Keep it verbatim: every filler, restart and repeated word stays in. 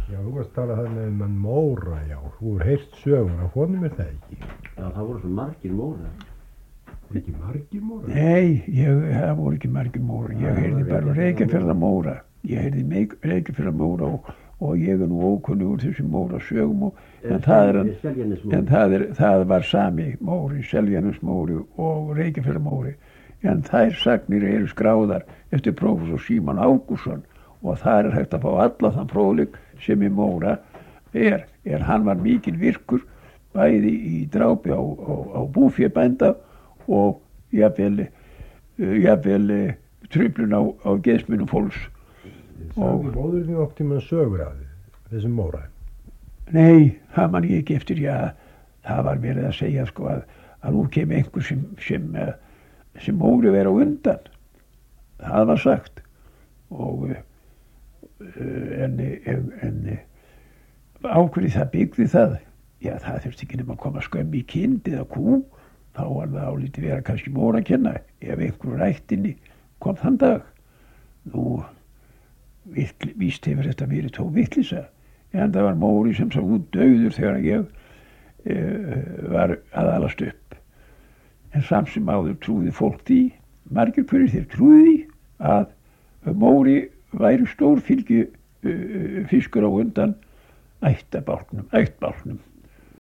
Já, þú varst að tala þarna um hann Móra, já, þú er heyrt sögur af honum, er það ekki? Já, það voru svo margir Mórar. Voru ekki margir Mórar? Nei, ég, það voru ekki margir Mórar. Ég heyrði bara Reykjafjarðarmóra. Ég heyrði Reykjafjarðarmóra og, og ég er nú ókunnugur þessum Móra sögum og en, það, er, en það, er, það var sami Móri, Seljanesmóri og Reykjafjarðarmóri. En þær sagnir eru skráðar eftir prófessor Símon Ágústsson og það er hægt að fá alla þann fróðleik sem í Móra er. er. Hann var mikil virkur bæði í drápi á, á, á búfébænda og jafnvel, jafnvel truflun á, á geðsmunum fólks. Sagði móður þið oft tíma sögur af þessum Móra? Nei, það man ég ekki eftir, já, það var verið að segja sko að, að nú kem einhver sem, sem, sem Móri vera á undan. Það var sagt og en, en, en ákveði það byggði það, já það þurfti ekki nema að koma skömm í kind eða kú, þá var það álítið vera kannski Móra að kenna ef einhver rættinni kom þann dag. Nú víst hefur þetta verið tó vitleysa en það var Móri sem sá út dauður þegar ég e, var að alast upp en samt sem áður trúði fólk því margir hverjir þeir trúði því að Móri væri stór fylgi uh, fiskur á undan ættabálknum, ættbálknum